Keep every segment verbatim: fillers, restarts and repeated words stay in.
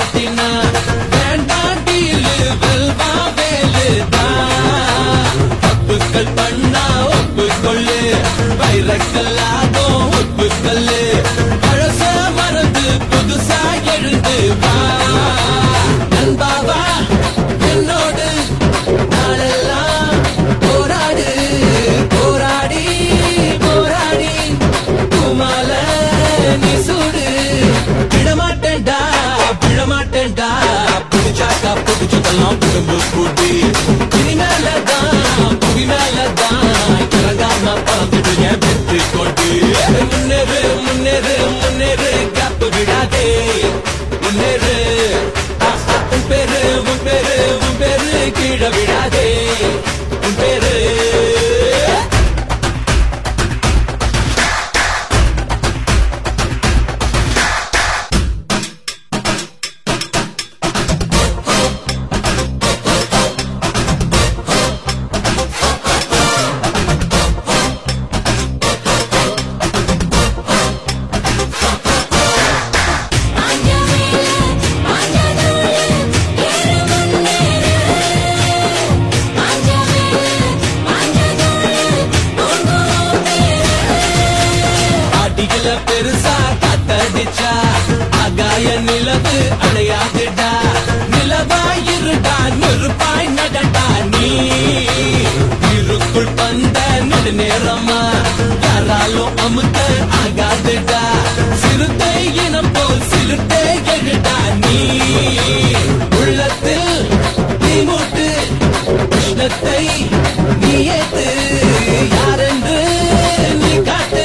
மாட்டினா வேண்டாண்டியில் வெல்வா வேலுதான் தப்புக்கள் பண்ணா ஒப்புக்கொள்ளு வைரக்கல்லாதோ ஒப்புக்கல்லு பழச மறந்து புதுசா எழுந்து வா நண்பாவா என்னோடு நாளெல்லாம் போராடு போராடி போராடி குமால நீ சூடு விடமாட்டேன்டா விடமாட்டேன்டா புடிச்சாக்கா புடிச்சதெல்லாம் புடும்பு கூட்டி இனிமேலதான் புவி மேலதான் இறங்காம பறந்துட்டு என் வெற்றி கொண்டு முன்னேறு முன்னேறு முன்னேறு காப்பு விடாதே முன்னேறு உன் பேரு உன் பேரு உன் பேரு கீழே விடாதே உன் பேரு பெருசா காத்தடிச்சா ஆகாய நிலவு அணையாதுடா நிலவாயிருடா நெருப்பாய் நடடா நீ இருக்குள் பந்த நடு நேரமா யாராலும் அமுத்த ஆகாதுடா சிறுத்தை இனம் போல் சிறுத்தை எழுடா நீ உள்ளத்தில் நீ மூட்டு கிருஷ்ணத்தை நீ ஏத்து யாரென்று நீ காட்டு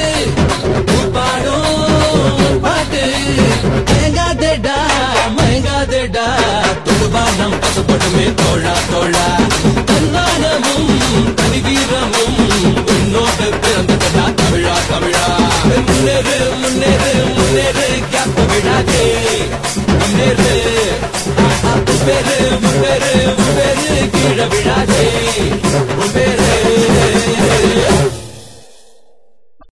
மயங்காதேடா மயங்காதேடா தொடுபானம் பசப்படுமே தோழா தோழா தன்மானமும் தனி வீரமும் உன்னோடு பிறந்ததா தமிழா தமிழா முன்னேறு முன்னேறு முன்னேறு கேப்ப விடாதே முன்னேறு பேரு பேரு பேரு கீழே விடாதே